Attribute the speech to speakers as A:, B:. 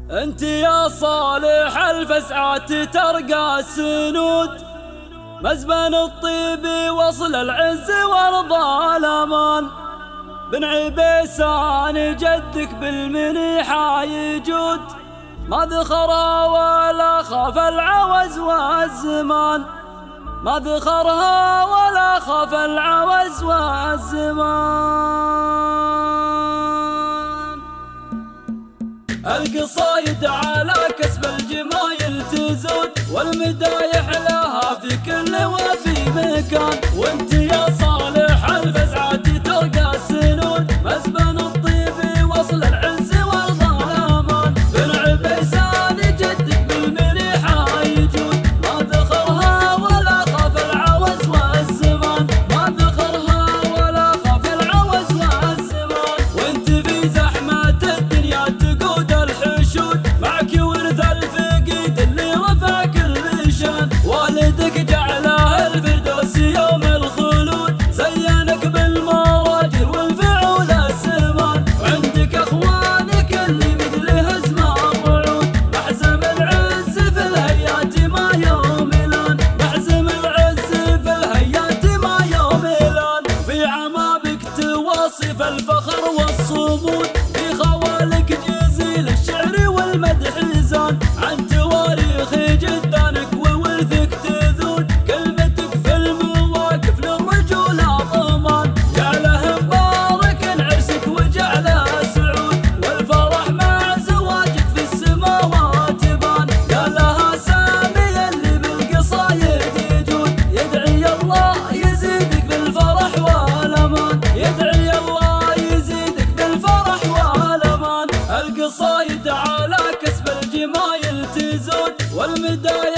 A: انت يا صالح الفزعات ترقى السنود، مزبن الطيب وصل العز وارضى الامان. بن عبيسان جدك بالمنيحة يجود، ما ذخرها ولا خاف العوز والزمان، ما ذخرها ولا خاف العوز والزمان. القصايد على كسب الجمايل تزود، والمدايح لها في كل وفي مكان. وانت يا صالح الفزعات ترقى السنود، مزبن الطيب وصل العز والظلامان. بن عبيسان جدك بالمنيحة يجود، ما ذخرها ولا خاف العوز والزمان، ما ذخرها ولا خاف العوز والزمان. وانت في زحمة الدنيا تقود الحشود، معك ورث الفقيد اللي رفع كل شان. والدك جعله الفردوس يوم الخلود، زينك بالمراجل والفعول السمان. وعندك اخوانك اللي مثل هزم الرعود، محزم العز في الهيات ما يوملان، محزم العز في الهيات ما يوملان. في عمابك تواصف الفخر والصمود، في خوالك جزيل الشعر والمدح زان. عن تواريخ جدانك وورثك تذود، كلمتك في المواقف للرجولة ضمان. جعله مبارك عرسك وجعله سعود، والفرح مع زواجك في السماوات بان. يا لها سامي اللي بالقصايد يجود، يدعي الله يزيدك بالفرح والامان، يدعي الله يزيدك بالفرح والامان. القصايد على كسب الجمايل تزود، والمدايح